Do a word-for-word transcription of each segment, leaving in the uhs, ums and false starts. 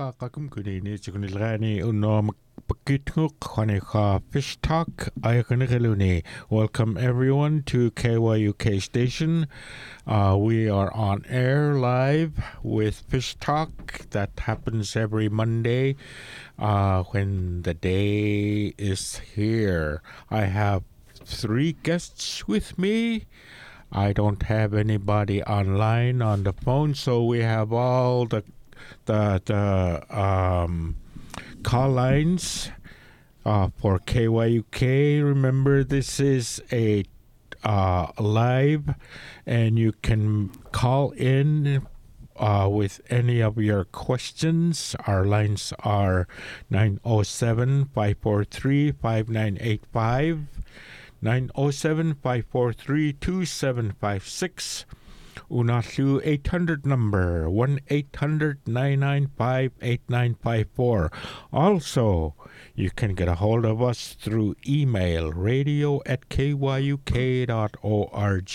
qaqaqum kunini tikunilgani unnom pakitnguk khwanikha Fish Talk ayakanigiluni. Welcome everyone to K Y U K station. Uh, we are on air live with Fish Talk. That happens every Monday uh, when the day is here. I have three guests with me. I don't have anybody online on the phone, so we have all the the, the um, call lines uh, for K Y U K. Remember, this is a uh, live, and you can call in uh, with any of your questions. Our lines are nine oh seven, five four three, five nine eight five. nine oh seven, five four three, two seven five six. Unashu eight hundred number, one eight hundred, nine nine five, eight nine five four. Also, you can get a hold of us through email, radio at k y u k dot org.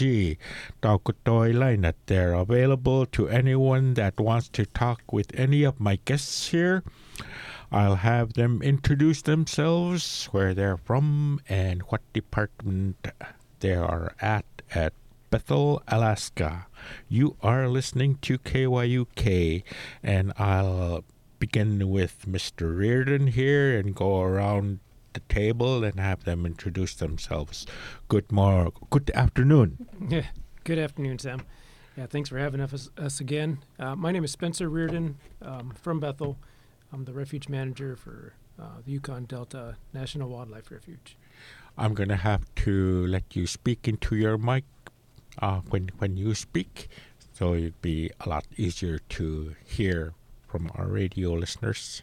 Taukutoi line they're available to anyone that wants to talk with any of my guests here. I'll have them introduce themselves, where they're from, and what department they are at at Bethel, Alaska. You are listening to K Y U K, and I'll begin with Mister Reardon here and go around the table and have them introduce themselves. Good morning. Good afternoon. Yeah, good afternoon, Sam. Yeah, thanks for having us, us again. Uh, my name is Spencer Reardon um, from Bethel. I'm the refuge manager for uh, the Yukon Delta National Wildlife Refuge. I'm going to have to let you speak into your mic uh, when when you speak, so it'd be a lot easier to hear from our radio listeners.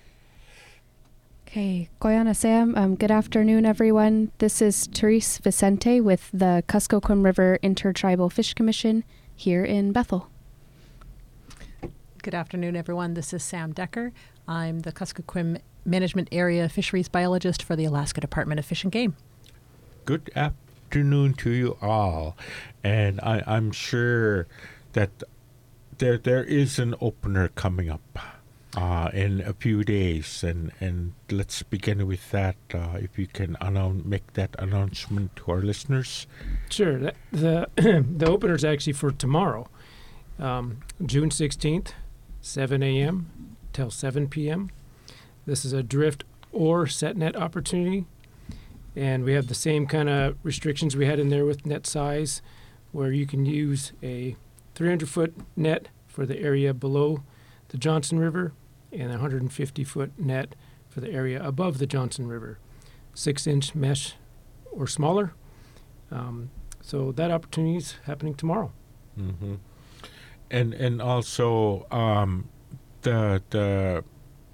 Okay, Koyana Sam, um, good afternoon, everyone. This is Therese Vicente with the Kuskokwim River Intertribal Fish Commission here in Bethel. Good afternoon, everyone. This is Sam Decker. I'm the Kuskokwim Management Area Fisheries Biologist for the Alaska Department of Fish and Game. Good afternoon to you all. And I, I'm sure that there there is an opener coming up uh, in a few days. And, and let's begin with that. Uh, if you can announce, make that announcement to our listeners. Sure. The the, the opener is actually for tomorrow, um, June sixteenth, seven a.m. till seven p.m. This is a drift or set net opportunity, and we have the same kind of restrictions we had in there with net size, where you can use a three hundred foot net for the area below the Johnson River and a one hundred fifty foot net for the area above the Johnson River, six inch mesh or smaller. Um, so that opportunity is happening tomorrow. Mm-hmm. And and also um, the the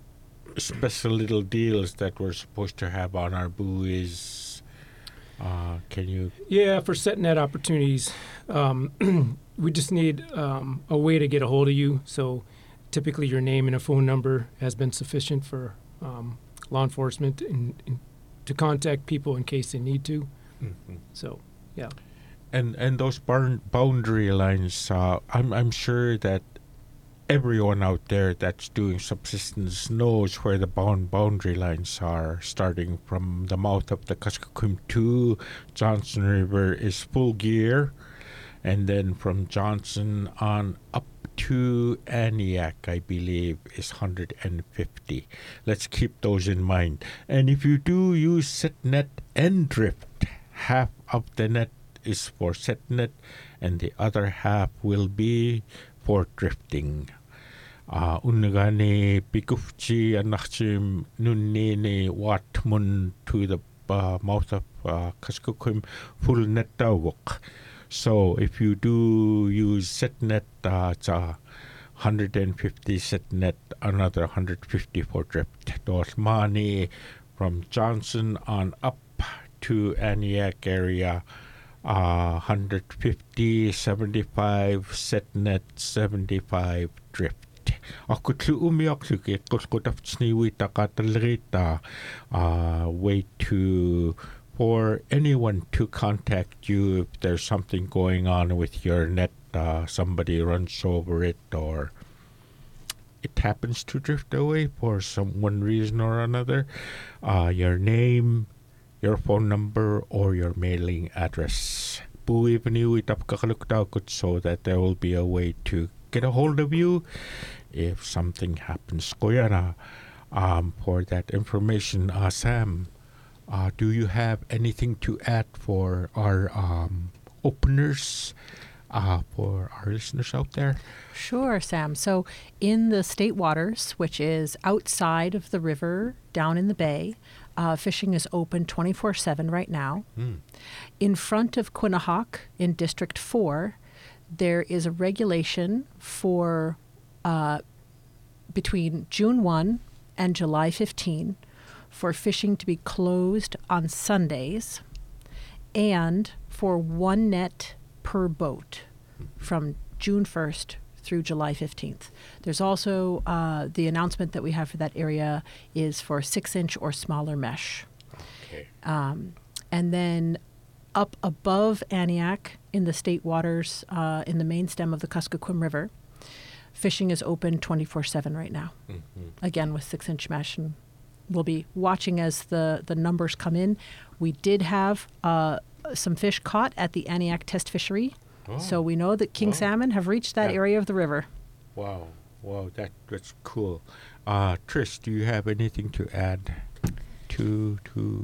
special little deals that we're supposed to have on our buoys. Uh, can you? Yeah, for set net opportunities, um, we just need um, a way to get a hold of you. So typically your name and a phone number has been sufficient for um, law enforcement in, in, to contact people in case they need to. Mm-hmm. So, yeah. And and those barn boundary lines, uh, I'm I'm sure that everyone out there that's doing subsistence knows where the bound boundary lines are. Starting from the mouth of the Kuskokwim to Johnson River is full gear, and then from Johnson on up to Aniak, I believe, is one hundred fifty. Let's keep those in mind. And if you do use set net and drift, half of the net is for set net, and the other half will be for drifting. Uh, Unagani pikufchi anachim nunini watmun to the uh, mouth of uh, Kuskokwim full net tawuk. So if you do use set net, uh, it's a one hundred fifty set net, another one hundred fifty for drift. Those money from Johnson on up to Aniak area. Uh, one hundred fifty, seventy-five set net, seventy-five drift. Ako tlu umiyak suki kuskutaf tsniwi takatalrita way to for anyone to contact you if there's something going on with your net, uh, somebody runs over it or it happens to drift away for some one reason or another, uh, your name, your phone number, or your mailing address. So that there will be a way to get a hold of you if something happens. Koyana, um, for that information. Uh, Sam, uh, do you have anything to add for our um, openers, uh, for our listeners out there? Sure, Sam. So in the state waters, which is outside of the river, down in the bay, uh, fishing is open twenty-four seven right now. Mm. In front of Quinnahock in District four, there is a regulation for uh, between June first and July fifteenth for fishing to be closed on Sundays and for one net per boat from June first through July fifteenth. There's also uh, the announcement that we have for that area is for six inch or smaller mesh. Okay. Um, and then up above Aniak in the state waters uh, in the main stem of the Kuskokwim River, fishing is open twenty-four seven right now, Mm-hmm. again with six inch mesh. And we'll be watching as the, the numbers come in. We did have uh, some fish caught at the Aniak test fishery. Oh. So we know that king Wow. salmon have reached that Yeah. area of the river. Wow, wow, that that's cool. Uh, Trish, do you have anything to add to to?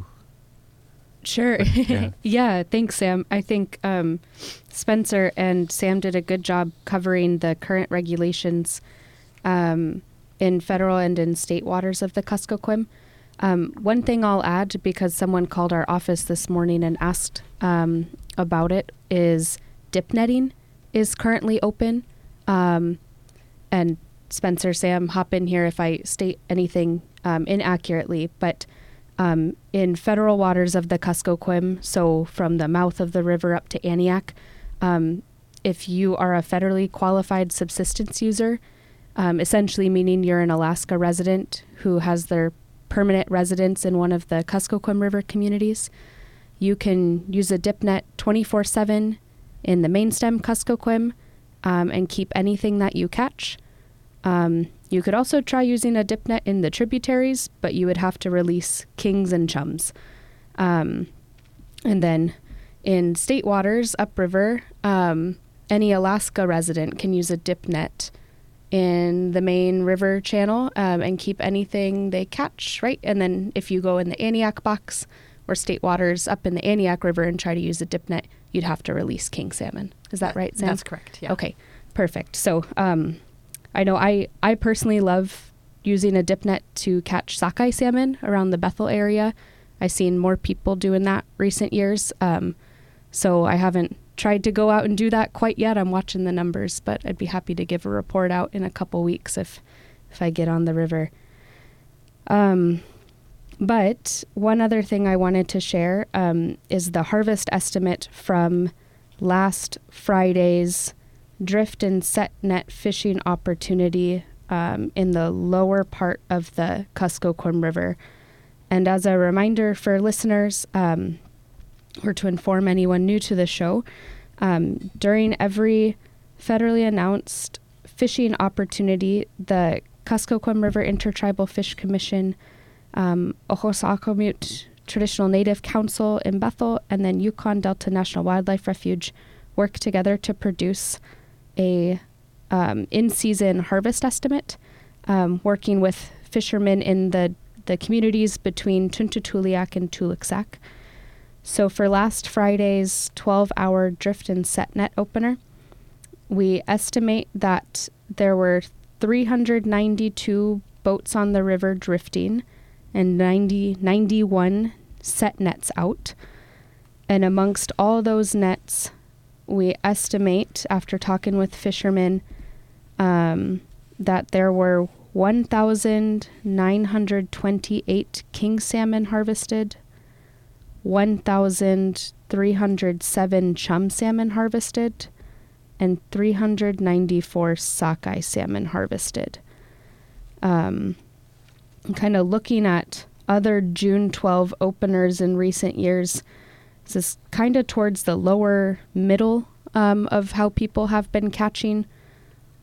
Sure. Yeah. Yeah, thanks, Sam. I think um, Spencer and Sam did a good job covering the current regulations um, in federal and in state waters of the Kuskokwim. Um, one thing I'll add, because someone called our office this morning and asked um, about it, is dip netting is currently open. Um, and Spencer, Sam, hop in here if I state anything um, inaccurately, but um, in federal waters of the Kuskokwim, so from the mouth of the river up to Aniak, um, if you are a federally qualified subsistence user, um, essentially meaning you're an Alaska resident who has their permanent residence in one of the Kuskokwim River communities, you can use a dip net twenty-four seven in the main stem Kuskokwim um, and keep anything that you catch. Um, you could also try using a dip net in the tributaries, but you would have to release kings and chums. Um, and then in state waters upriver, um, any Alaska resident can use a dip net in the main river channel um, and keep anything they catch, right? And then if you go in the Aniak box or state waters up in the Aniak River and try to use a dip net, you'd have to release king salmon. Is that right, Sam? That's correct, yeah. Okay, perfect. So um, I know I, I personally love using a dip net to catch sockeye salmon around the Bethel area. I've seen more people doing that recent years. Um, so I haven't tried to go out and do that quite yet. I'm watching the numbers, but I'd be happy to give a report out in a couple weeks if if I get on the river. Um, but one other thing I wanted to share um, is the harvest estimate from last Friday's drift and set net fishing opportunity um, in the lower part of the Kuskokwim River. And as a reminder for listeners, um, or to inform anyone new to the show, um, during every federally announced fishing opportunity, the Kuskokwim River Intertribal Fish Commission, um, Ohosakamute Traditional Native Council in Bethel, and then Yukon Delta National Wildlife Refuge work together to produce a um, in-season harvest estimate, um, working with fishermen in the, the communities between Tuntatuliak and Tuliksak. So for last Friday's twelve-hour drift and set net opener, we estimate that there were three hundred ninety-two boats on the river drifting and ninety, ninety-one set nets out. And amongst all those nets, we estimate, after talking with fishermen, um, that there were one thousand nine hundred twenty-eight king salmon harvested, one thousand three hundred seven chum salmon harvested, and three hundred ninety-four sockeye salmon harvested. Um, kind of looking at other June twelfth openers in recent years, this is kind of towards the lower middle um, of how people have been catching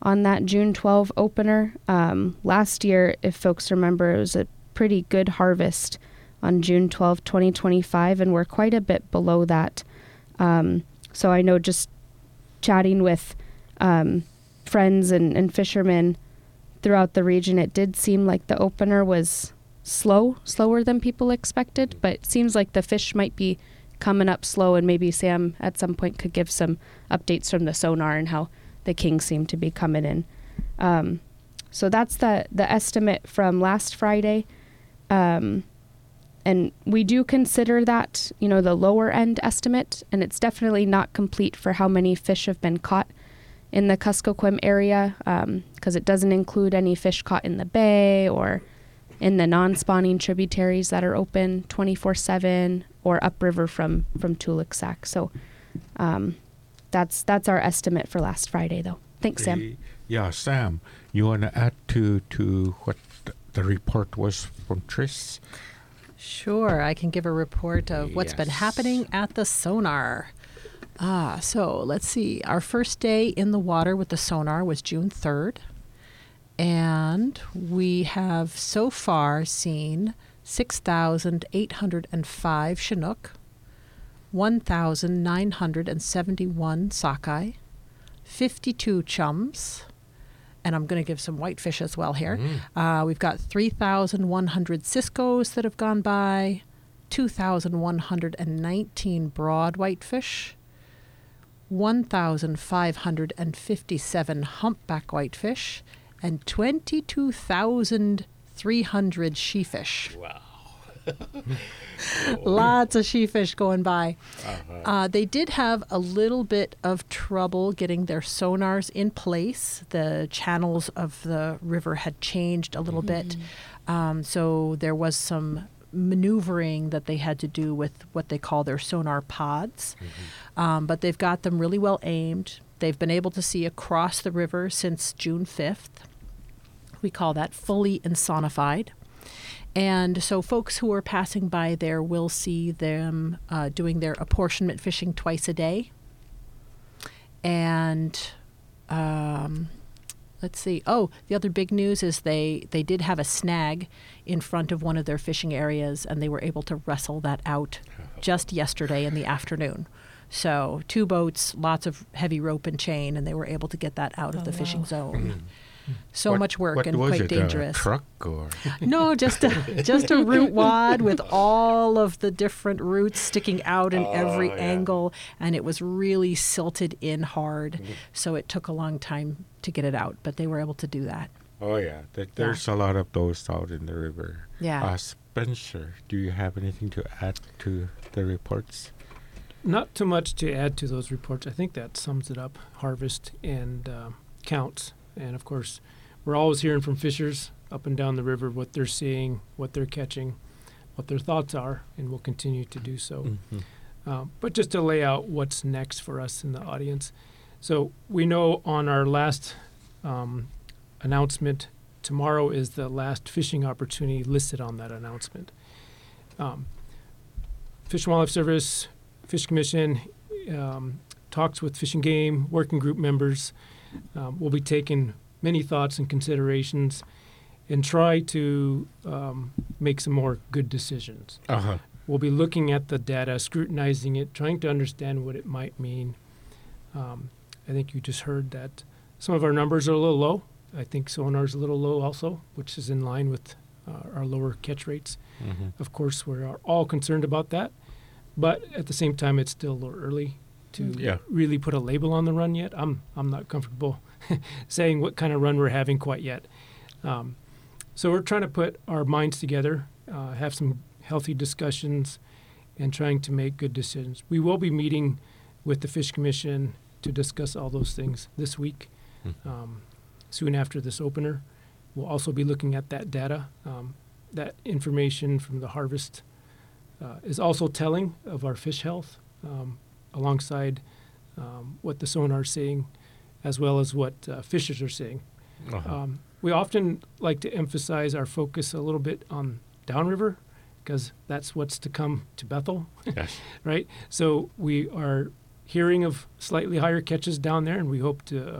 on that June twelfth opener. Um, last year, if folks remember, it was a pretty good harvest on June twelfth, twenty twenty-five, and we're quite a bit below that. Um, so I know just chatting with um, friends and, and fishermen throughout the region, it did seem like the opener was slow, slower than people expected, but it seems like the fish might be coming up slow, and maybe Sam at some point could give some updates from the sonar and how the kings seem to be coming in. Um, so that's the, the estimate from last Friday. Um, and we do consider that, you know, the lower end estimate, and it's definitely not complete for how many fish have been caught in the Kuskokwim area, because um, it doesn't include any fish caught in the bay or in the non-spawning tributaries that are open twenty-four seven or upriver from, from Tuluksak. So um, that's that's our estimate for last Friday, though. Thanks, Sam. Yeah, Sam, you want to add to, to what the report was from Tris? Sure, I can give a report of what's Yes. been happening at the sonar. Ah, so let's see. Our first day in the water with the sonar was June third. And we have so far seen six thousand eight hundred five Chinook, one thousand nine hundred seventy-one sockeye, fifty-two chums, and I'm going to give some whitefish as well here. Mm. Uh, we've got three thousand one hundred Ciscoes that have gone by, two thousand one hundred nineteen broad whitefish, one thousand five hundred fifty-seven humpback whitefish, and twenty-two thousand three hundred sheefish. Wow. Lots of sheefish going by. Uh-huh. Uh, they did have a little bit of trouble getting their sonars in place. The channels of the river had changed a little bit. Um, so there was some maneuvering that they had to do with what they call their sonar pods. Mm-hmm. Um, but they've got them really well aimed. They've been able to see across the river since June fifth. We call that fully insonified. And so folks who are passing by there will see them uh, doing their apportionment fishing twice a day. And um, let's see. Oh, the other big news is they, they did have a snag in front of one of their fishing areas, and they were able to wrestle that out just yesterday in the afternoon. So two boats, lots of heavy rope and chain, and they were able to get that out of Oh, the wow. fishing zone. Mm. So What- much work what and was quite it, dangerous. A truck or? No, just a just a root wad with all of the different roots sticking out in Oh, every yeah. angle, and it was really silted in hard. Mm. So it took a long time to get it out, but they were able to do that. Oh, yeah. Th- There's a lot of those out in the river. Yeah. Uh, Spencer, do you have anything to add to the reports? Not too much to add to those reports. I think that sums it up. Harvest and uh, counts. And of course, we're always hearing from fishers up and down the river what they're seeing, what they're catching, what their thoughts are, and we'll continue to do so. Mhm. Uh, but just to lay out what's next for us in the audience. So we know on our last um, announcement, tomorrow is the last fishing opportunity listed on that announcement. Um, Fish and Wildlife Service, Fish Commission, um, talks with Fish and Game, working group members. Um, we'll be taking many thoughts and considerations and try to um, make some more good decisions. Uh-huh. We'll be looking at the data, scrutinizing it, trying to understand what it might mean. Um, I think you just heard that some of our numbers are a little low. I think sonar's a little low also, which is in line with uh, our lower catch rates. Mhm. Of course, we're all concerned about that, but at the same time, it's still a little early to Yeah. really put a label on the run yet. I'm I'm not comfortable saying what kind of run we're having quite yet. Um, so we're trying to put our minds together, uh, have some healthy discussions, and trying to make good decisions. We will be meeting with the Fish Commission to discuss all those things this week, Mm. um, soon after this opener. We'll also be looking at that data. Um, that information from the harvest uh, is also telling of our fish health, um, alongside um, what the sonar is seeing, as well as what uh, fishers are seeing. Uh-huh. Um, we often like to emphasize our focus a little bit on downriver, because that's what's to come to Bethel, Yes. right? So we are hearing of slightly higher catches down there, and we hope to um,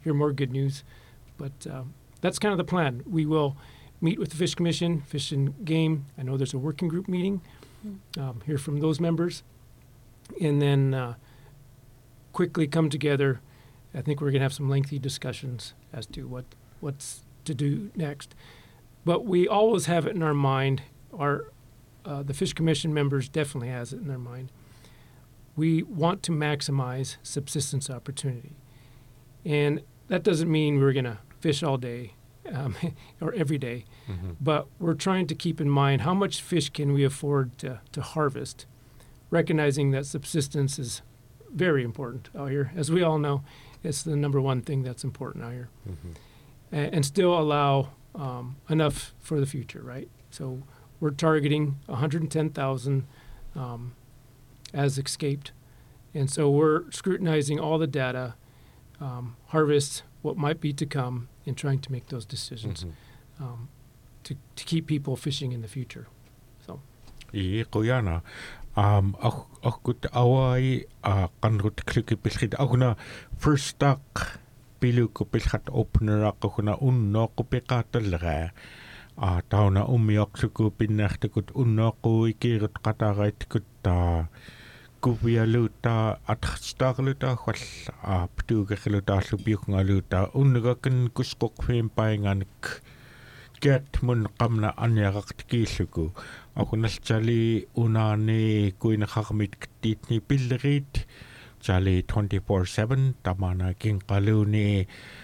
hear more good news. But um, that's kind of the plan. We will meet with the Fish Commission, Fish and Game. I know there's a working group meeting. Um, hear from those members, and then uh, quickly come together. I think we're going to have some lengthy discussions as to what what's to do next. But we always have it in our mind. Our uh, the Fish Commission members definitely has it in their mind. We want to maximize subsistence opportunity, and that doesn't mean we're going to fish all day um, or every day. Mm-hmm. But we're trying to keep in mind how much fish can we afford to, to harvest, recognizing that subsistence is very important out here. As we all know, it's the number one thing that's important out here. Mm-hmm. A- and still allow um, enough for the future, right? So we're targeting one hundred ten thousand um, as escaped. And so we're scrutinizing all the data, um, harvests, what might be to come, and trying to make those decisions. Mm-hmm. um, To, to keep people fishing in the future. So. I qoyana um akut awai a kanrut kliki pilkhit akuna first tak pilu ko pilkhat opener akuna unno ko pekatalra a tauna umiak suku pinnartukut unno ko ikirut qatarait kutta kuvialuta atstaluta khwal a ptugeluta lubiungaluta ungakan kuskokfem painganik get mun qamna anyaqart kiilluku aqunalchali unani kuina kharmit ktitni pillerit chali twenty-four seven tamana kinqaluni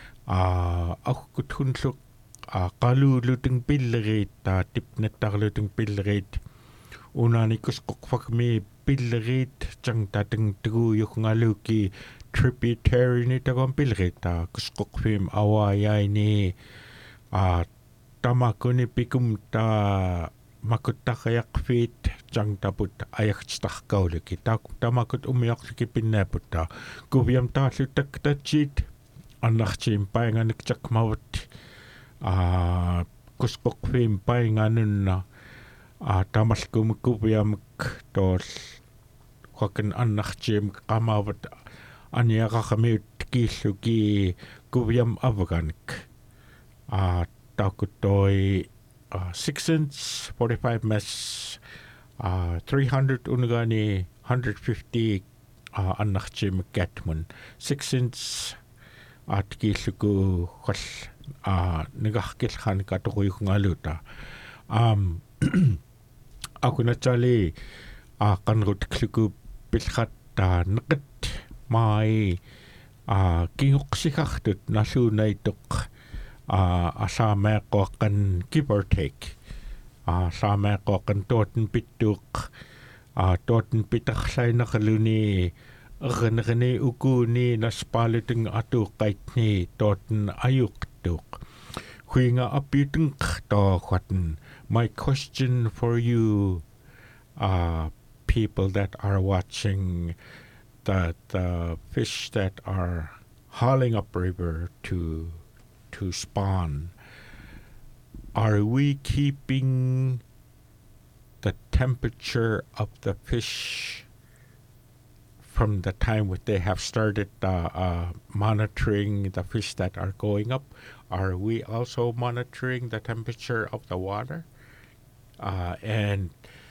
a aqutunluk a qaluluting pillerit ta tipnattarluting pillerit unani kuskoqfakmi pillerit changtating tuguyuqngaluki tributary ni tagon pillerit ta kuskoqfim awayaini a tamakuni pikum ta makutaqayaq fit changtaput ayaqchtarkauliki ta tamakut umiaqliki pinnaputta kuviam taallutak tatchit annarchim painganik chakmawat a kusqoqfim painganunna a tamalkum kuviamk tol qakan annarchim qamawat aniaqaqamiut kiilluki kuviam avganik a takutoi uh, six inch forty-five mesh uh, three hundred unugani one hundred fifty uh, annachim catman six inch at kiluku khol uh, nagahkil khan katukuyungaluta um akuna chali a kanrut kluku pilkhat ta naqat mai a kinguqsikhartut nasunaituk Uh, asameqoqan give or take uh, sameqoqan toten pituk uh, toten pitarlainaqaluni ernerni ukuni naspaluting atuqaitni toten ayuqtuq huinga apitung to khwaten. My question for you uh, people that are watching the, the fish that are hauling upriver to to spawn, are we keeping the temperature of the fish from the time when they have started uh, uh, monitoring the fish that are going up? Are we also monitoring the temperature of the water? Uh, and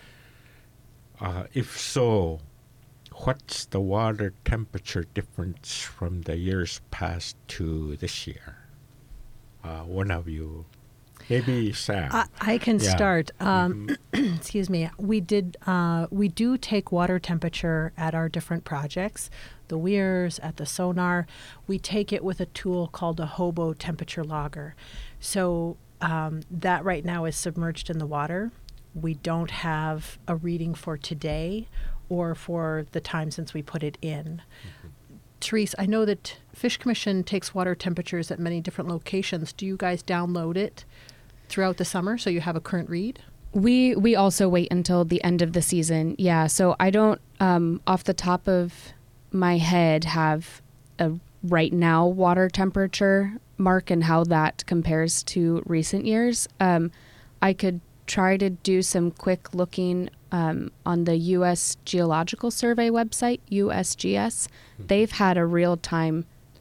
uh, if so, what's the water temperature difference from the years past to this year? Uh, one of you, maybe Sam. I, I can yeah. start. Um, mm-hmm. excuse me. We did. Uh, we do take water temperature at our different projects. The weirs, at the sonar, we take it with a tool called a hobo temperature logger. So um, that right now is submerged in the water. We don't have a reading for today or for the time since we put it in. Mm-hmm. Therese, I know that Fish Commission takes water temperatures at many different locations. Do you guys download it throughout the summer so you have a current read? We we also wait until the end of the season. Yeah, so I don't, um, off the top of my head, have a right now water temperature mark and how that compares to recent years. Um, I could try to do some quick looking um, on the U S Geological Survey website, U S G S. Mm-hmm. They've had a real-time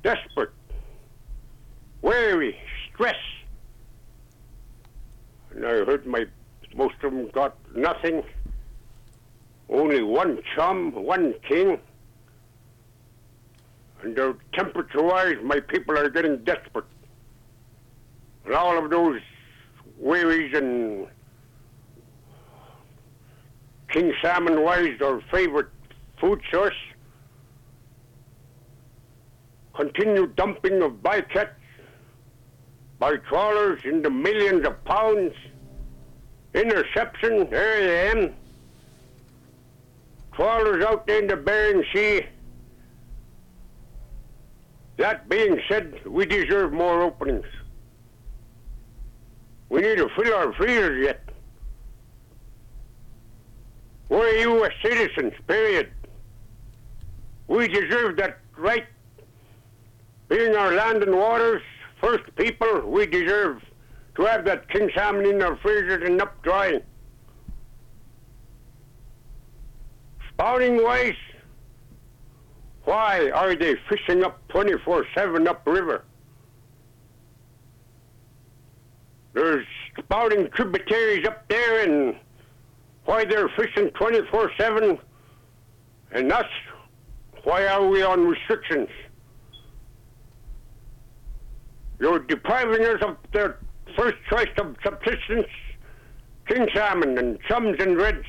desperate, weary, stressed. And I heard my most of them got nothing. Only one chum, one king. And uh, temperature-wise, my people are getting desperate. And all of those wearies and king salmon-wise, their favorite food source. Continued dumping of bycatch by trawlers in the millions of pounds. Interception, there they am. Trawlers out there in the Bering Sea. That being said, we deserve more openings. We need to fill our freezers yet. We're U S citizens, period. We deserve that right. Being our land and waters, first people, we deserve to have that king salmon in our freezers and up drying. Spouting-wise, why are they fishing up twenty-four seven upriver? There's spouting tributaries up there, and why they're fishing twenty-four seven, and us, why are we on restrictions? You're depriving us of their first choice of subsistence, king salmon and chums and reds.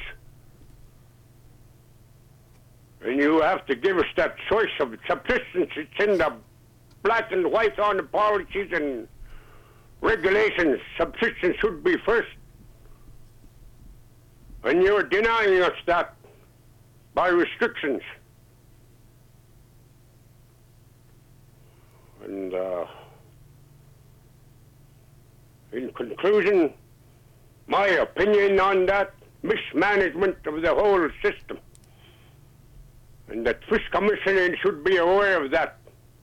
And you have to give us that choice of subsistence. It's in the black and white on the policies and regulations. Subsistence should be first. And you're denying us that by restrictions. And uh, in conclusion, my opinion on that, mismanagement of the whole system. And that Fish Commissioner should be aware of that.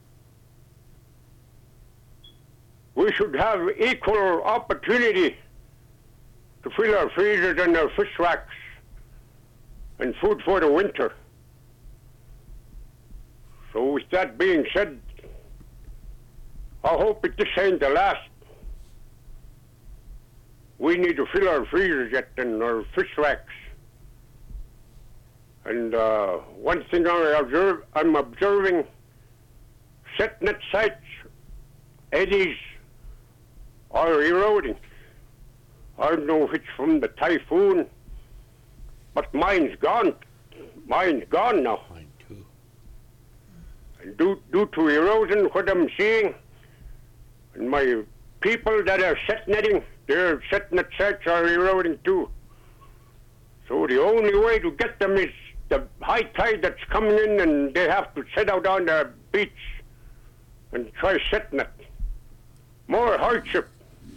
We should have equal opportunity to fill our freezers and our fish racks and food for the winter. So with that being said, I hope it this ain't the last. We need to fill our freezers yet and our fish racks. And uh, one thing I observe, I'm observing, set net sites, eddies are eroding. I don't know if it's from the typhoon, but mine's gone. Mine's gone now. Mine too. And due, due to erosion, what I'm seeing, and my people that are set netting, their set net sites are eroding too. So the only way to get them is the high tide that's coming in, and they have to set out on the beach and try setting it. More hardship.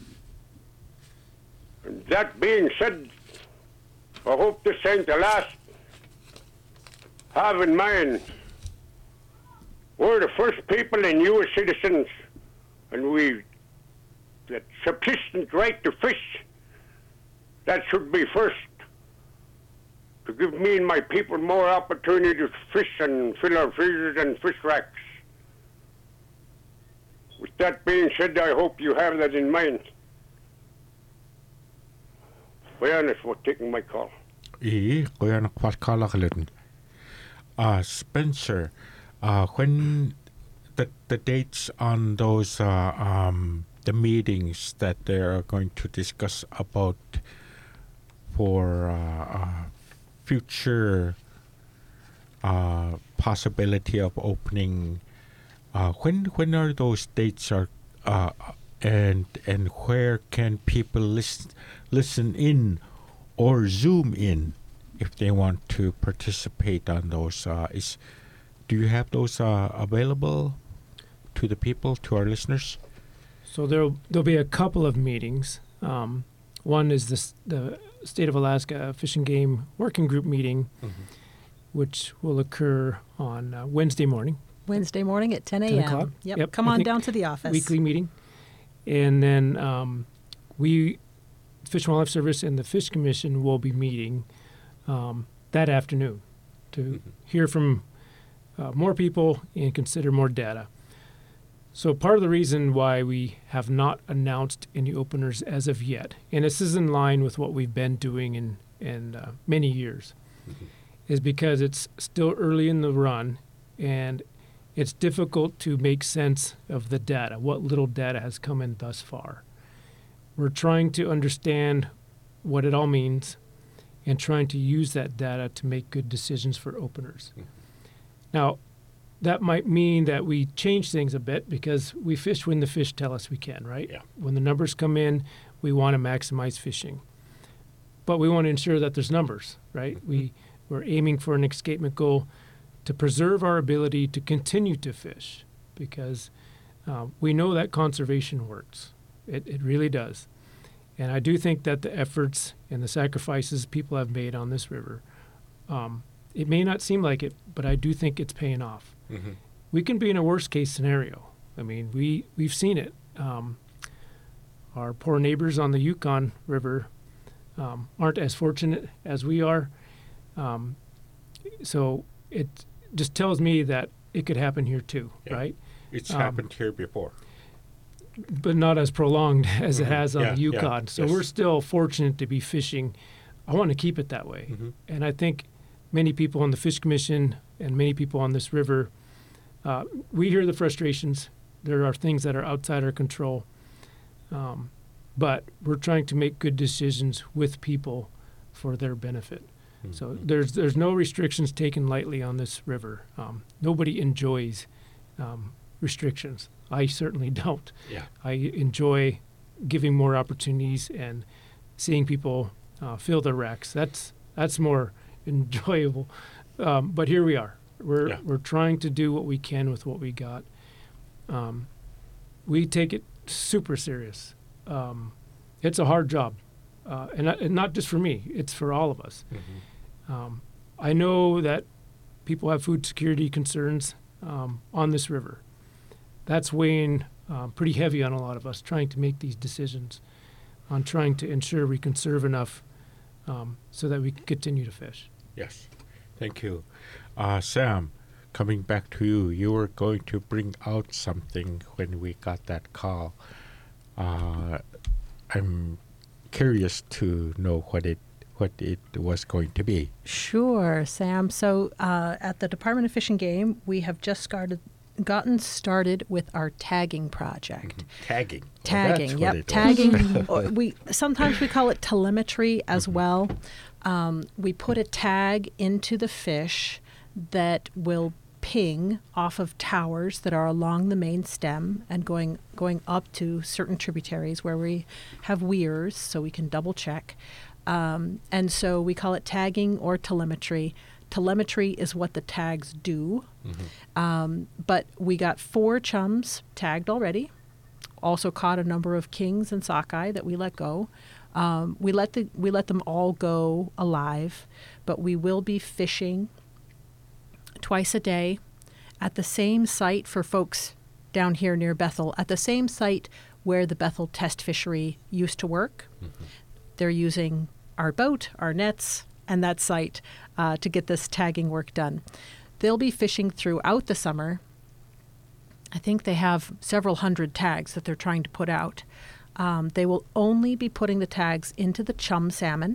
And that being said, I hope this ain't the last. Have in mind, we're the first people and U S citizens, and we, that subsistence right to fish, that should be first. To give me and my people more opportunity to fish and fill our freezers and fish racks. With that being said, I hope you have that in mind. Fairness for taking my call. I, kuya nakpaskalakalan. Uh, Spencer, uh, when the, the dates on those, uh, um, the meetings that they are going to discuss about for, uh, uh future uh, possibility of opening. Uh, when when are those dates are uh, and and where can people listen listen in or zoom in if they want to participate on those? Uh, is do you have those uh, available to the people, to our listeners? So there'll there'll be a couple of meetings. Um, one is this, the State of Alaska Fish and Game Working Group meeting, mm-hmm. which will occur on uh, Wednesday morning. Wednesday morning at ten a.m. ten o'clock. Yep. Yep. Come I on down to the office. Weekly meeting. And then um, we, Fish and Wildlife Service and the Fish Commission will be meeting um, that afternoon to mm-hmm. hear from uh, more people and consider more data. So part of the reason why we have not announced any openers as of yet, and this is in line with what we've been doing in, in uh, many years, mm-hmm. is because it's still early in the run and it's difficult to make sense of the data, what little data has come in thus far. We're trying to understand what it all means and trying to use that data to make good decisions for openers. Mm-hmm. Now, that might mean that we change things a bit because we fish when the fish tell us we can, right? Yeah. When the numbers come in, we want to maximize fishing. But we want to ensure that there's numbers, right? Mm-hmm. We, we're aiming for an escapement goal to preserve our ability to continue to fish because uh, we know that conservation works. It, it really does. And I do think that the efforts and the sacrifices people have made on this river, um, it may not seem like it, but I do think it's paying off. Mm-hmm. We can be in a worst case scenario. I mean, we, we've seen it. Um, our poor neighbors on the Yukon River um, aren't as fortunate as we are. Um, so it just tells me that it could happen here too, yeah. right? It's um, happened here before. But not as prolonged as mm-hmm. it has on yeah, the Yukon. Yeah, so yes. we're still fortunate to be fishing. I want to keep it that way. Mm-hmm. And I think many people on the Fish Commission and many people on this river, uh, we hear the frustrations. There are things that are outside our control. Um, but we're trying to make good decisions with people for their benefit. Mm-hmm. So there's there's no restrictions taken lightly on this river. Um, nobody enjoys um, restrictions. I certainly don't. Yeah. I enjoy giving more opportunities and seeing people uh, fill their racks. That's that's more enjoyable. Um, but here we are. We're yeah. we're trying to do what we can with what we got. Um, we take it super serious. Um, it's a hard job, uh, and, not, and not just for me. It's for all of us. Mm-hmm. Um, I know that people have food security concerns um, on this river. That's weighing uh, pretty heavy on a lot of us trying to make these decisions on trying to ensure we conserve enough um, so that we can continue to fish. Yes. Thank you. Uh, Sam, coming back to you, you were going to bring out something when we got that call. Uh, I'm curious to know what it what it was going to be. Sure, Sam. So uh, at the Department of Fish and Game, we have just started gotten started with our tagging project. Mm-hmm. Tagging. Tagging, oh, yep. Tagging. we sometimes we call it telemetry as mm-hmm. well. Um, we put a tag into the fish that will ping off of towers that are along the main stem and going going up to certain tributaries where we have weirs, so we can double check. Um, and so we call it tagging or telemetry. Telemetry is what the tags do. Mm-hmm. Um, but we got four chums tagged already. Also caught a number of kings and sockeye that we let go. Um, we let the we let them all go alive, but we will be fishing twice a day at the same site for folks down here near Bethel, at the same site where the Bethel test fishery used to work. Mm-hmm. They're using our boat, our nets, and that site uh, to get this tagging work done. They'll be fishing throughout the summer. I think they have several hundred tags that they're trying to put out. Um, they will only be putting the tags into the chum salmon.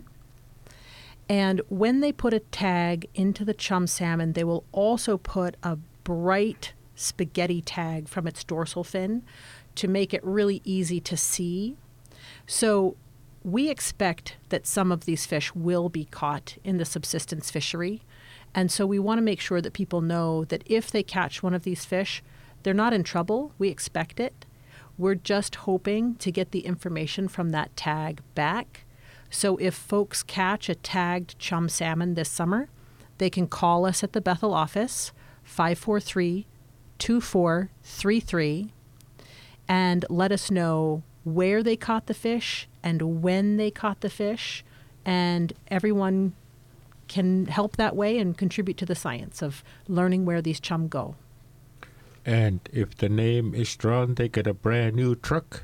And when they put a tag into the chum salmon, they will also put a bright spaghetti tag from its dorsal fin to make it really easy to see. So we expect that some of these fish will be caught in the subsistence fishery. And so we want to make sure that people know that if they catch one of these fish, they're not in trouble. We expect it. We're just hoping to get the information from that tag back. So if folks catch a tagged chum salmon this summer, they can call us at the Bethel office, five four three, two four three three, and let us know where they caught the fish and when they caught the fish. And everyone can help that way and contribute to the science of learning where these chum go. And if the name is drawn, they get a brand new truck.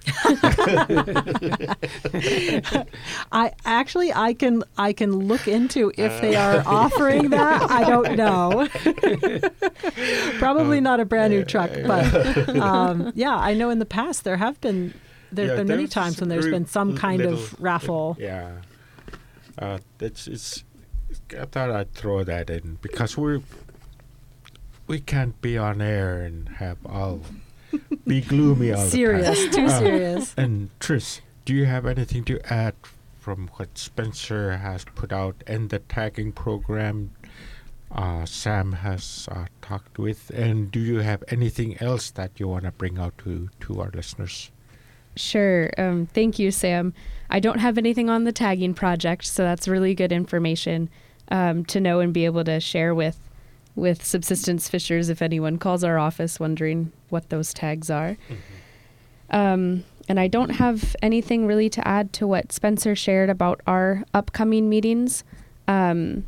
I actually I can I can look into if they are offering that. I don't know. Probably not a brand new truck, but um, yeah, I know in the past there have been there've Yeah, been many there's times when there's re- been some kind little- of raffle. Yeah. Uh, it's, it's, I thought I'd throw that in because we're, we can't be on air and have all, be gloomy all the time. Serious, too Uh, serious. And Tris, do you have anything to add from what Spencer has put out and the tagging program uh, Sam has uh, talked with? And do you have anything else that you want to bring out to, to our listeners? Sure. Um, thank you, Sam. I don't have anything on the tagging project, so that's really good information um, to know and be able to share with with subsistence fishers if anyone calls our office wondering what those tags are. Mm-hmm. Um, and I don't have anything really to add to what Spencer shared about our upcoming meetings. Um,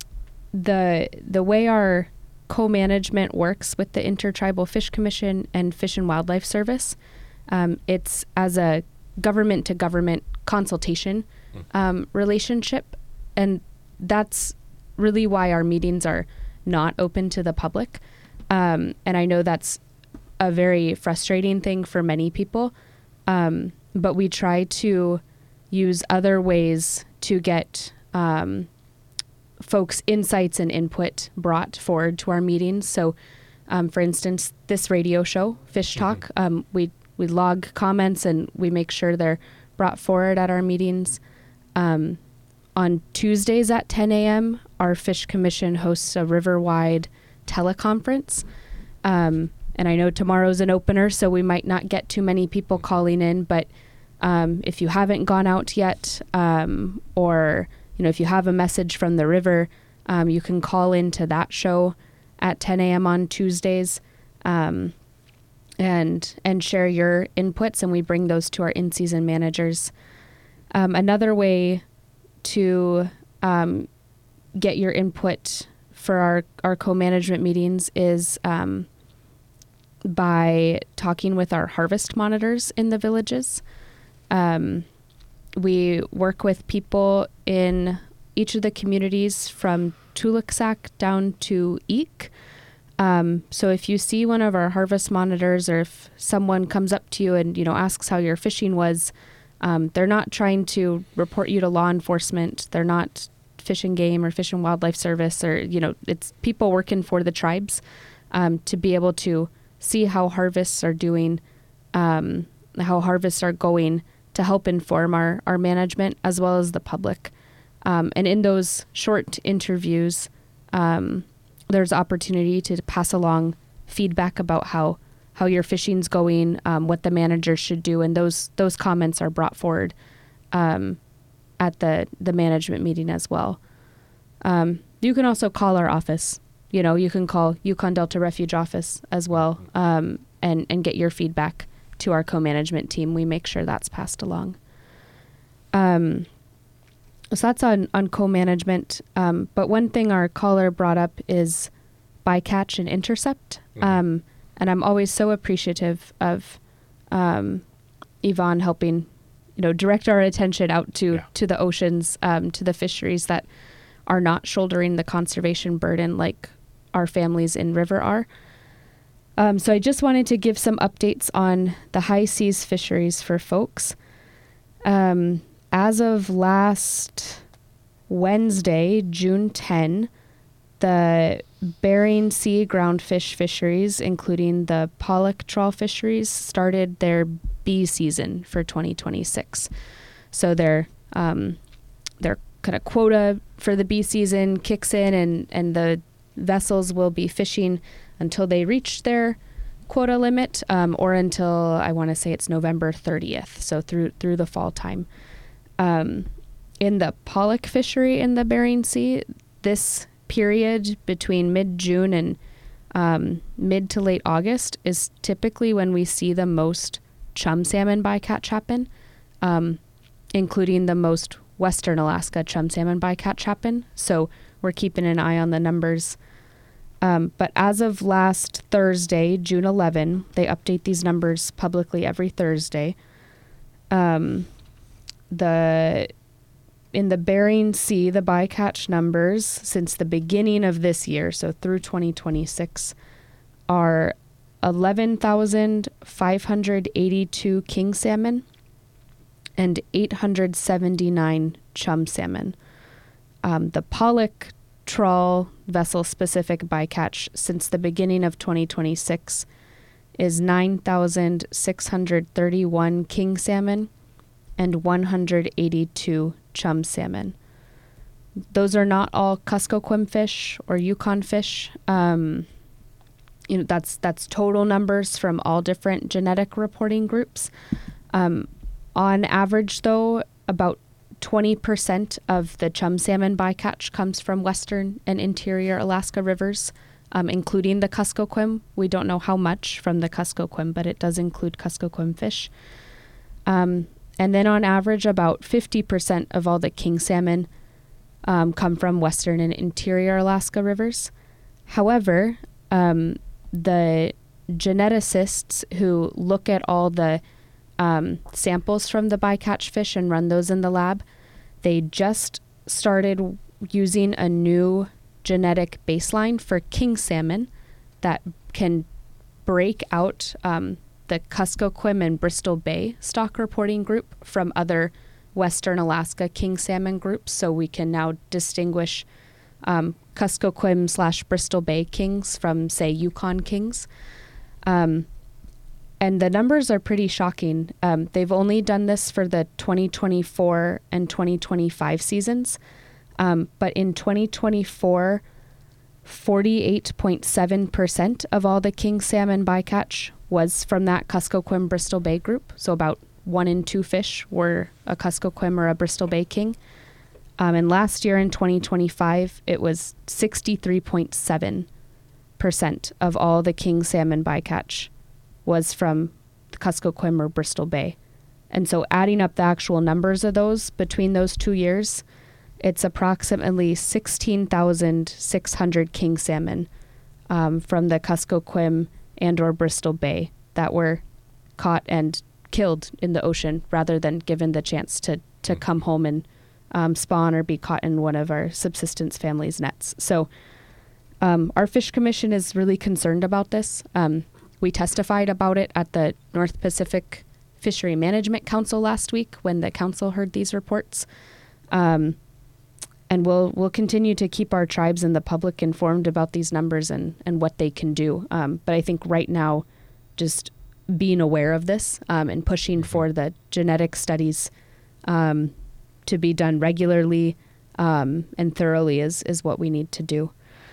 the the way our co-management works with the Intertribal Fish Commission and Fish and Wildlife Service, um, it's as a government-to-government consultation um, relationship, and that's really why our meetings are not open to the public. Um, and I know that's a very frustrating thing for many people, um, but we try to use other ways to get um, folks' insights and input brought forward to our meetings. So, um, for instance, this radio show, Fish Talk, mm-hmm. um, we we log comments and we make sure they're brought forward at our meetings. Um, on Tuesdays at ten a.m., our Fish Commission hosts a river-wide teleconference. Um, and I know tomorrow's an opener, so we might not get too many people calling in, but um, if you haven't gone out yet, um, or you know, if you have a message from the river, um, you can call into that show at ten a.m. on Tuesdays. Um, and and share your inputs, and we bring those to our in-season managers. Um, another way to um, get your input for our, our co-management meetings is um, by talking with our harvest monitors in the villages. Um, we work with people in each of the communities from Tuluksak down to Eek. Um, so if you see one of our harvest monitors, or if someone comes up to you and, you know, asks how your fishing was, um, they're not trying to report you to law enforcement. They're not Fish and Game or Fish and Wildlife Service, or, you know, it's people working for the tribes, um, to be able to see how harvests are doing, um, how harvests are going, to help inform our, our management as well as the public. Um, and in those short interviews, um, there's opportunity to pass along feedback about how, how your fishing's going, um, what the manager should do, and those those comments are brought forward um, at the, the management meeting as well. Um, you can also call our office. You know, you can call Yukon Delta Refuge office as well, um, and, and get your feedback to our co-management team. We make sure that's passed along. Um, So that's on, on co-management. Um, but one thing our caller brought up is bycatch and intercept. Mm-hmm. Um, and I'm always so appreciative of um, Yvonne helping, you know, direct our attention out to, yeah. to the oceans, um, to the fisheries that are not shouldering the conservation burden like our families in river are. Um, so I just wanted to give some updates on the high seas fisheries for folks. Um, As of last Wednesday, June tenth, the Bering Sea groundfish fisheries, including the pollock trawl fisheries, started their B season for twenty twenty-six. So their um, their kind of quota for the B season kicks in, and, and the vessels will be fishing until they reach their quota limit, um, or until, I want to say it's November thirtieth, so through through the fall time. Um, in the pollock fishery in the Bering Sea, this period between mid-June and um, mid to late August is typically when we see the most chum salmon bycatch happen, um, including the most Western Alaska chum salmon bycatch happen. So we're keeping an eye on the numbers Um, but as of last Thursday, June eleventh, they update these numbers publicly every Thursday. Um, the in the Bering Sea, the bycatch numbers since the beginning of this year, so through twenty twenty-six, are eleven thousand five hundred eighty-two king salmon and eight hundred seventy-nine chum salmon. Um, the pollock trawl vessel specific bycatch since the beginning of twenty twenty-six is nine thousand six hundred thirty-one king salmon and one hundred eighty-two chum salmon. Those are not all Kuskokwim fish or Yukon fish. Um, you know, that's that's total numbers from all different genetic reporting groups. Um, on average, though, about twenty percent of the chum salmon bycatch comes from western and interior Alaska rivers, um, including the Kuskokwim. We don't know how much from the Kuskokwim, but it does include Kuskokwim fish. Um, and then on average, about fifty percent of all the king salmon um, come from western and interior Alaska rivers. However, um, the geneticists who look at all the Um, samples from the bycatch fish and run those in the lab, they just started using a new genetic baseline for king salmon that can break out um, the Kuskokwim and Bristol Bay stock reporting group from other Western Alaska king salmon groups, so we can now distinguish um, Kuskokwim slash Bristol Bay kings from, say, Yukon kings. Um, And the numbers are pretty shocking. Um, they've only done this for the twenty twenty-four and twenty twenty-five seasons. Um, but in twenty twenty-four, forty-eight point seven percent of all the king salmon bycatch was from that Kuskokwim Bristol Bay group. So about one in two fish were a Kuskokwim or a Bristol Bay king. Um, and last year in twenty twenty-five, it was sixty-three point seven percent of all the king salmon bycatch was from the Kuskokwim or Bristol Bay. And so adding up the actual numbers of those between those two years, it's approximately sixteen thousand six hundred king salmon um, from the Kuskokwim and or Bristol Bay that were caught and killed in the ocean rather than given the chance to, to come home and um, spawn or be caught in one of our subsistence families' nets. So um, our Fish Commission is really concerned about this. Um, We testified about it at the North Pacific Fishery Management Council last week when the council heard these reports. Um, and we'll we'll continue to keep our tribes and the public informed about these numbers and, and what they can do. Um, but I think right now, just being aware of this um, and pushing for the genetic studies um, to be done regularly um, and thoroughly is, is what we need to do.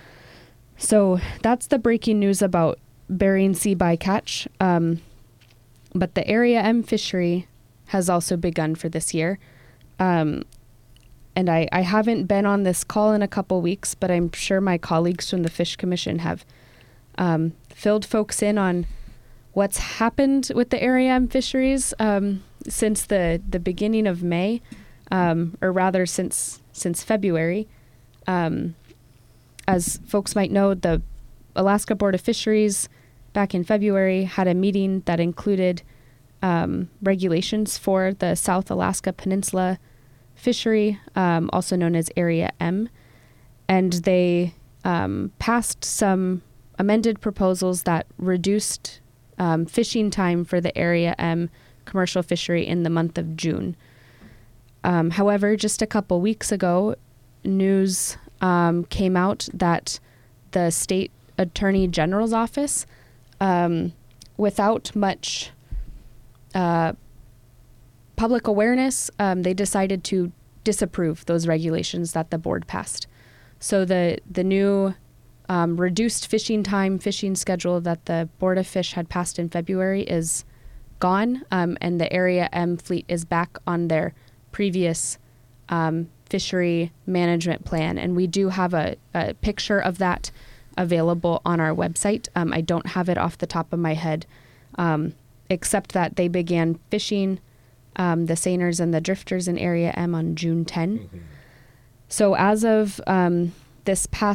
So that's the breaking news about Bering Sea bycatch, um, but the Area M fishery has also begun for this year. Um, and I, I haven't been on this call in a couple weeks, but I'm sure my colleagues from the Fish Commission have um, filled folks in on what's happened with the Area M fisheries um, since the, the beginning of May, um, or rather since since February. Um, as folks might know, the Alaska Board of Fisheries back in February had a meeting that included um, regulations for the South Alaska Peninsula fishery, um, also known as Area M. And they um, passed some amended proposals that reduced um, fishing time for the Area M commercial fishery in the month of June. Um, however, just a couple weeks ago, news um, came out that the state Attorney General's office, um, without much uh, public awareness, um, they decided to disapprove those regulations that the board passed. So the the new um, reduced fishing time, fishing schedule that the Board of Fish had passed in February is gone, um, and the Area M fleet is back on their previous um, fishery management plan. And we do have a, a picture of that available on our website. Um, I don't have it off the top of my head, um, except that they began fishing um, the seiners and the drifters in Area M on June tenth. Mm-hmm. So as of um, this past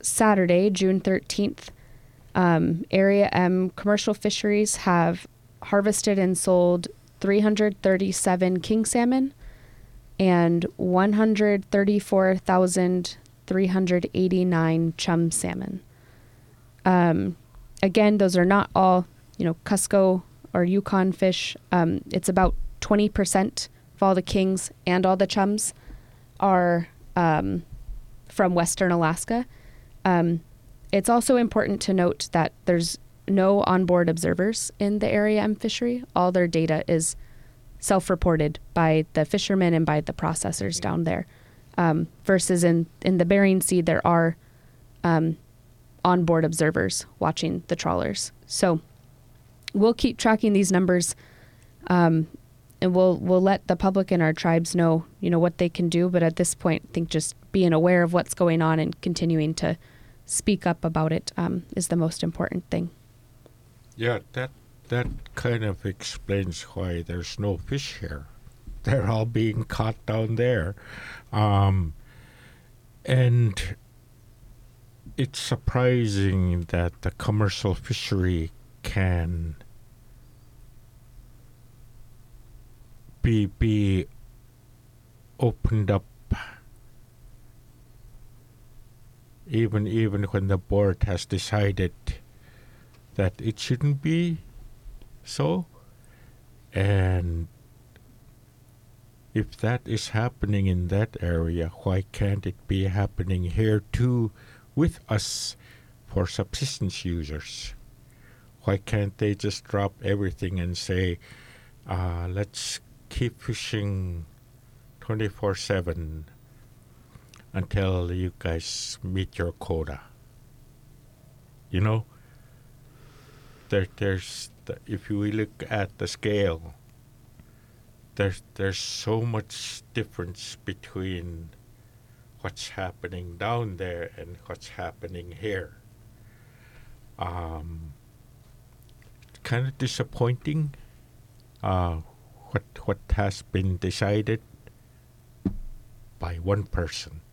Saturday, June thirteenth, um, Area M commercial fisheries have harvested and sold three hundred thirty-seven king salmon and one hundred thirty-four thousand three hundred eighty-nine chum salmon. Um, again, those are not all, you know, Cusco or Yukon fish. Um, it's about twenty percent of all the kings and all the chums are um, from Western Alaska. Um, it's also important to note that there's no onboard observers in the Area M fishery. All their data is self-reported by the fishermen and by the processors down there. Um, versus in, in the Bering Sea, there are um, onboard observers watching the trawlers. So we'll keep tracking these numbers, um, and we'll we'll let the public and our tribes know, you know, what they can do. But at this point, I think just being aware of what's going on and continuing to speak up about it um, is the most important thing. Yeah, that that kind of explains why there's no fish here. They're all being caught down there. Um, and it's surprising that the commercial fishery can be be opened up even even when the board has decided that it shouldn't be so. And if that is happening in that area, why can't it be happening here too with us for subsistence users? Why can't they just drop everything and say, uh, let's keep fishing twenty-four seven until you guys meet your quota? You know, there, there's the, if we look at the scale, there's there's so much difference between what's happening down there and what's happening here. Um, kind of disappointing. Uh, what what has been decided by one person,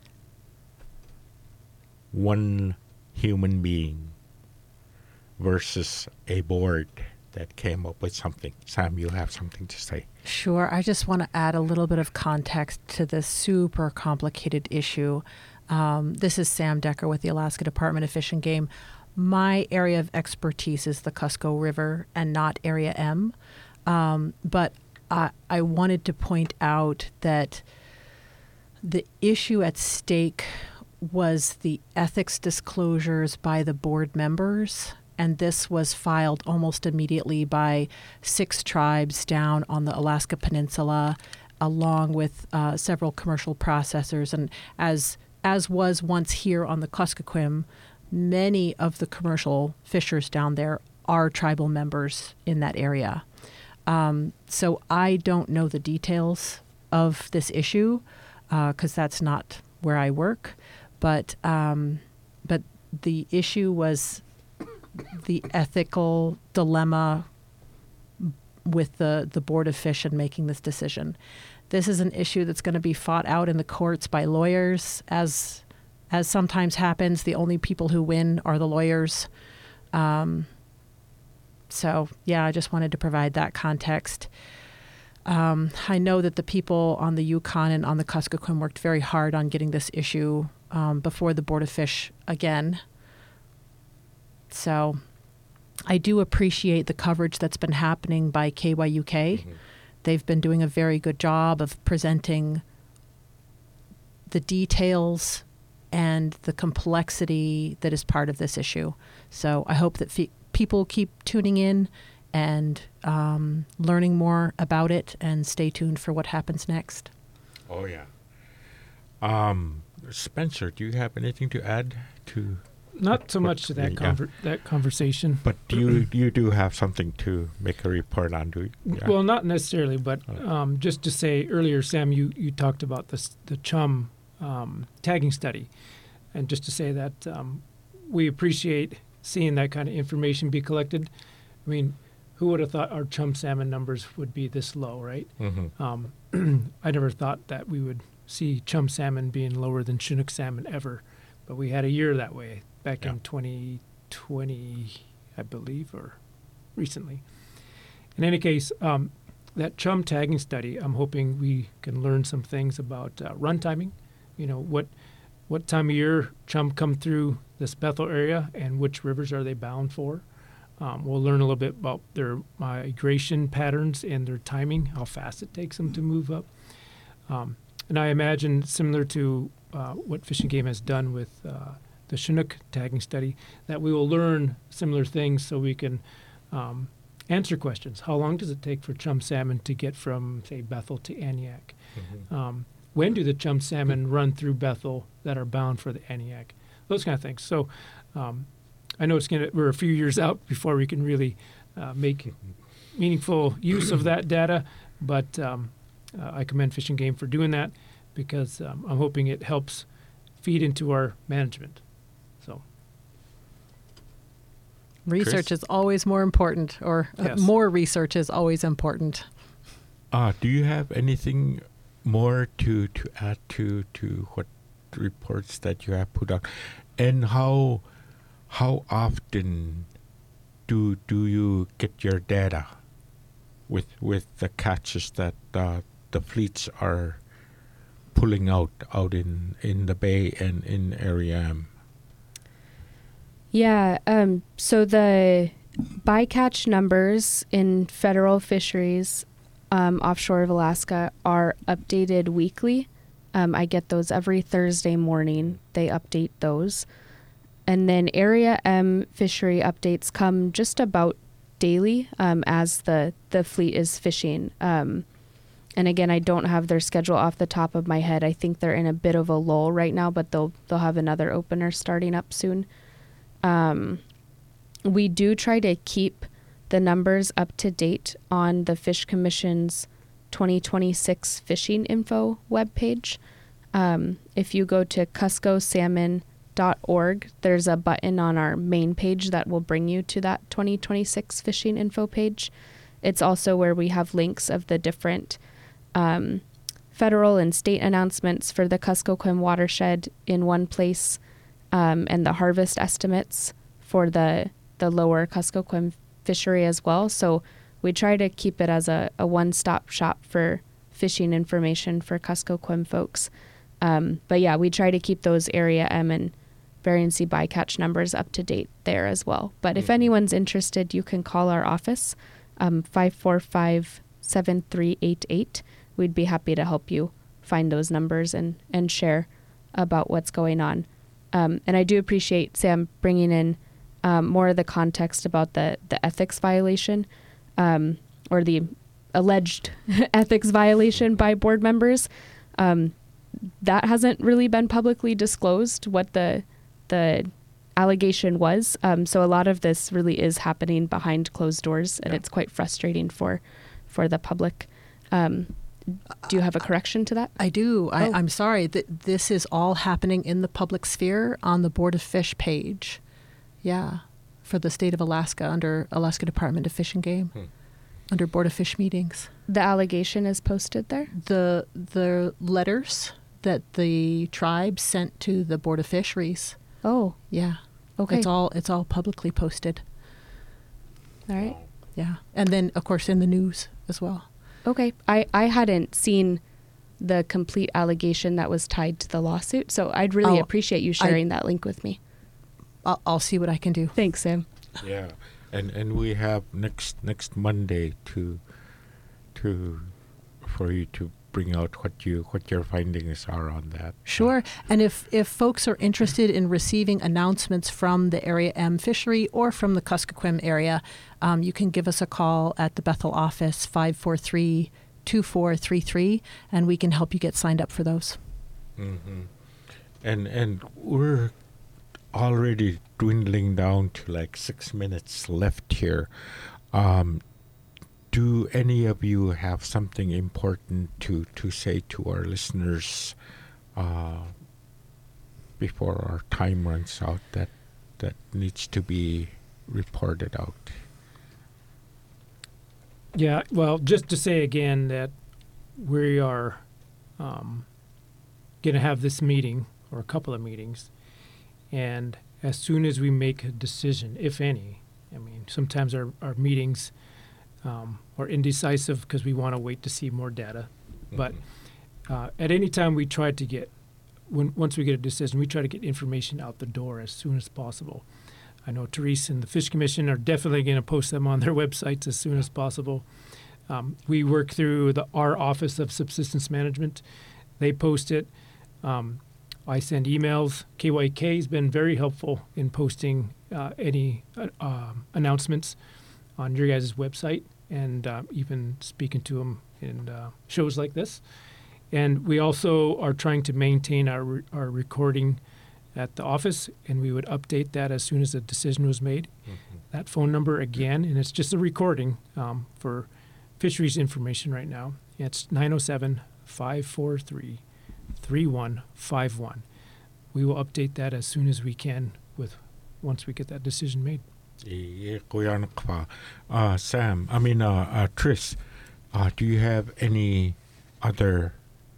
one human being, versus a board that came up with something. Sam, you have something to say. Sure. I just want to add a little bit of context to this super complicated issue. Um, this is Sam Decker with the Alaska Department of Fish and Game. My area of expertise is the Cusco River and not Area M. Um, but I, I wanted to point out that the issue at stake was the ethics disclosures by the board members. And this was filed almost immediately by six tribes down on the Alaska Peninsula, along with uh, several commercial processors. And as as was once here on the Kuskokwim, many of the commercial fishers down there are tribal members in that area. Um, so I don't know the details of this issue because uh, that's not where I work. But um, but the issue was the ethical dilemma with the, the Board of Fish in making this decision. This is an issue that's going to be fought out in the courts by lawyers, as as sometimes happens. The only people who win are the lawyers. Um, so, yeah, I just wanted to provide that context. Um, I know that the people on the Yukon and on the Kuskokwim worked very hard on getting this issue um, before the Board of Fish again. So I do appreciate the coverage that's been happening by K Y U K. Mm-hmm. They've been doing a very good job of presenting the details and the complexity that is part of this issue. So I hope that fe- people keep tuning in and um, learning more about it, and stay tuned for what happens next. Oh, yeah. Um, Spencer, do you have anything to add to... Not so much to that yeah. conver- that conversation. But you you do have something to make a report on, do you? Yeah. Well, not necessarily, but um, just to say earlier, Sam, you, you talked about this, the chum um, tagging study. And just to say that um, we appreciate seeing that kind of information be collected. I mean, who would have thought our chum salmon numbers would be this low, right? Mm-hmm. Um, I never thought that we would see chum salmon being lower than Chinook salmon ever. but we had a year that way back Yeah. in twenty twenty, I believe, or recently. In any case, um, that chum tagging study, I'm hoping we can learn some things about uh, run timing. You know, what what time of year chum come through this Bethel area and which rivers are they bound for. Um, we'll learn a little bit about their migration patterns and their timing, how fast it takes them to move up. Um, and I imagine similar to uh, what Fish and Game has done with uh, the Chinook tagging study, that we will learn similar things so we can um, answer questions. How long does it take for chum salmon to get from, say, Bethel to Aniak? Mm-hmm. Um, when do the chum salmon run through Bethel that are bound for the Aniak? Those kind of things. So um, I know it's gonna we're a few years out before we can really uh, make meaningful use of that data, but um, uh, I commend Fish and Game for doing that because um, I'm hoping it helps feed into our management. So Research Chris? is always more important, or uh, Yes. more research is always important. Uh, do you have anything more to, to add to, to what reports that you have put out? And how how often do do you get your data with with the catches that uh, the fleets are pulling out out in, in the bay and in Area M? Yeah, um, so the bycatch numbers in federal fisheries um, offshore of Alaska are updated weekly. Um, I get those every Thursday morning. They update those. And then Area M fishery updates come just about daily um, as the, the fleet is fishing. Um, and again, I don't have their schedule off the top of my head. I think they're in a bit of a lull right now, but they'll they'll have another opener starting up soon. Um, we do try to keep the numbers up to date on the Fish Commission's twenty twenty-six fishing info webpage. Um, if you go to cusco salmon dot org, there's a button on our main page that will bring you to that twenty twenty-six fishing info page. It's also where we have links of the different um, federal and state announcements for the Kuskokwim watershed in one place, um, and the harvest estimates for the the lower Kuskokwim fishery as well. So we try to keep it as a, a one-stop shop for fishing information for Kuskokwim folks. Um, but yeah, we try to keep those Area M and Bering Sea bycatch numbers up to date there as well. But if anyone's interested, you can call our office, um, five four five, seven three eight eight. We'd be happy to help you find those numbers and, and share about what's going on. Um, and I do appreciate Sam bringing in um, more of the context about the, the ethics violation um, or the alleged ethics violation by board members. Um, that hasn't really been publicly disclosed what the the allegation was. Um, so a lot of this really is happening behind closed doors, and Yeah. it's quite frustrating for for the public. Um, do you have a correction to that? I do. I, Oh. I'm sorry that this is all happening in the public sphere on the Board of Fish page. Yeah, for the state of Alaska under Alaska Department of Fish and Game, Hmm. under Board of Fish meetings. The allegation is posted there? The the letters that the tribe sent to the Board of Fisheries. Oh, Yeah, okay. it's all it's all publicly posted. All right. Yeah, and then of course in the news as well. Okay. I, I hadn't seen the complete allegation that was tied to the lawsuit, so I'd really Oh, appreciate you sharing that link with me. I'll, I'll see what I can do. Thanks, Sam. Yeah, and and we have next next Monday to to for you to bring out what you what your findings are on that. Sure. And if, if folks are interested in receiving announcements from the Area M fishery or from the Kuskokwim area, um, you can give us a call at the Bethel office, five four three, two four three three, and we can help you get signed up for those. Mm-hmm. And and we're already dwindling down to like six minutes left here. Um, do any of you have something important to, to say to our listeners uh, before our time runs out that that needs to be reported out? Yeah, well, just to say again that we are um, going to have this meeting, or a couple of meetings, And as soon as we make a decision, if any, I mean, sometimes our, our meetings um, are indecisive because we want to wait to see more data. Mm-hmm. But uh, at any time we try to get, when once we get a decision, we try to get information out the door as soon as possible. I know Therese and the Fish Commission are definitely going to post them on their websites as soon as possible. Um, we work through the our Office of Subsistence Management. They post it. Um, I send emails. K Y K has been very helpful in posting uh, any uh, um, announcements on your guys' website and uh, even speaking to them in uh, shows like this. And we also are trying to maintain our re- our recording at the office, and we would update that as soon as a decision was made. Mm-hmm. That phone number again, and it's just a recording um, for fisheries information right now. It's nine oh seven, five four three, three one five one. We will update that as soon as we can with once we get that decision made. Yeah, kuya nakpa. Uh, Sam, I mean, uh, uh, Tris, uh, do you have any other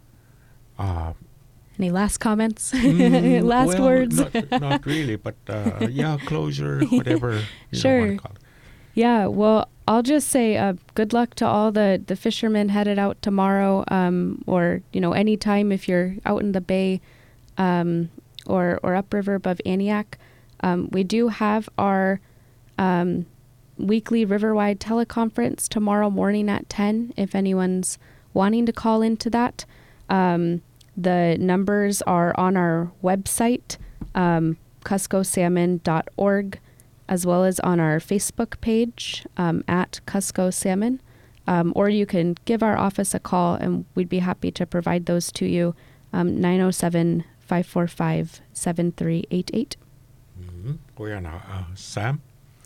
uh, Any last comments? mm, last well, words? Not, not really, but uh, yeah, closure, whatever you Sure. want to call it. Yeah, well, I'll just say uh, good luck to all the, the fishermen headed out tomorrow, um, or, you know, anytime if you're out in the bay um, or, or upriver above Aniak. Um, we do have our um, weekly Riverwide teleconference tomorrow morning at ten, if anyone's wanting to call into that. Um, the numbers are on our website, um, cusco salmon dot org, as well as on our Facebook page um, at Cusco Salmon. Um, or you can give our office a call, and we'd be happy to provide those to you, um, nine oh seven, five four five, seven three eight eight. Mm-hmm. Kuya na, uh, Sam?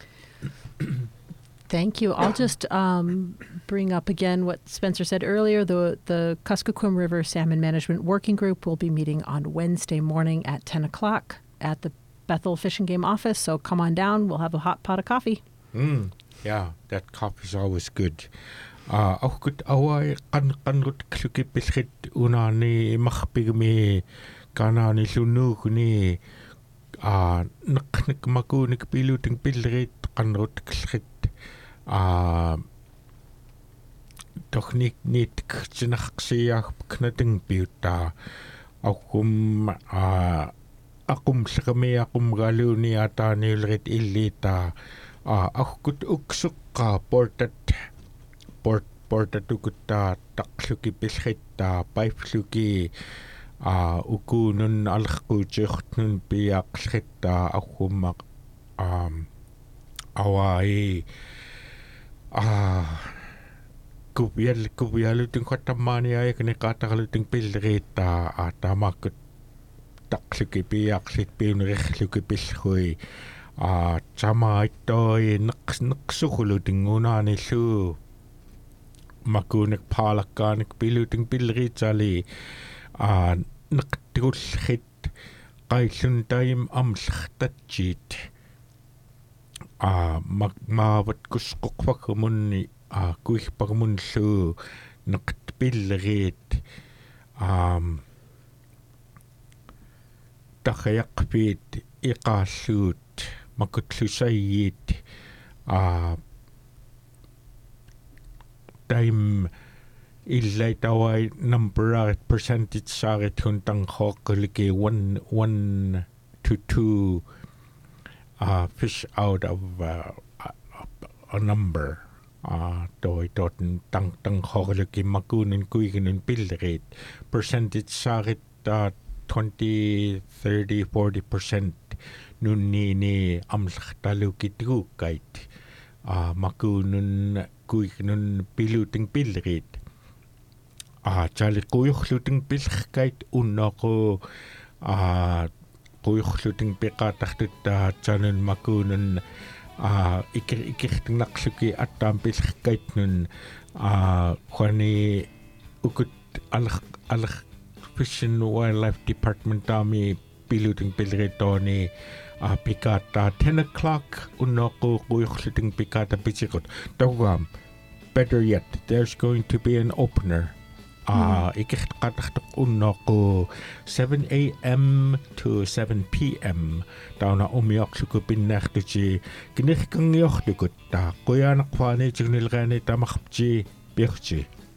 Thank you. I'll just um, bring up again what Spencer said earlier. The the Kuskokwim River Salmon Management Working Group will be meeting on Wednesday morning at ten o'clock at the Bethel Fish and Game office. So come on down. We'll have a hot pot of coffee. Mm, yeah, that coffee's always good. Uh, auch gut awai kan kan rut kluki pilhit una ni makhpigmi kana ni lunu ni ah nak nak maku nik piluting pilrit kan rut klhit ah doch nicht nicht kchnachsiach knating piuta akum ah akum sakami akum galuni ata nilrit illita ah auch gut uksukka portat port portatukutta taqluki pilhitta paipluki ah ukunun alqquuchiortnun piaqlhitta aqummaq um awai ah kubial kubialutin qattammaani ayakne qaataqalutin pillriitta aatamaakut taqluki piaqlit piunererluki pillhui ah tamaaittoi neqs neqsuqulutin unaanillu makunik palakkanik piluting pilriitsali a neqtigullhit qaillun taim amllertatjiit a magmaavat kusqoqpakumunni a kuihpakumunllu neqtpillriit um taqayaqpiit iqaalluut makutlusayyiit a time illai tawai number at percentage sarit huntang hokuliki one one to two uh, fish out of uh, a, a number uh, toi toten tang tang hokuliki makunin kuiginin pilrit percentage sarit uh, twenty thirty forty percent nunni ni amlkhtaluki tukait uh, makunun kuignun piluting pilrit ah chali kuikhluting pilkhkait unnaqu ah kuikhluting piqatartutta chanun makunun ah ikir ikirtinaqluki attam pilkhkait nun ah khani ukut al al Fish and Wildlife Department tami piluting pilritoni ah pikata ten o'clock unnaqu kuikhluting pikata pichikut tawam. Better yet, there's going to be an opener А икертqataqtuq unnoqu seven a.m. to seven p.m. tauna umiorluku pinnaartuti kinirkangiorlukut ta quyaanaqwaani tignilgaani tamarpti pirti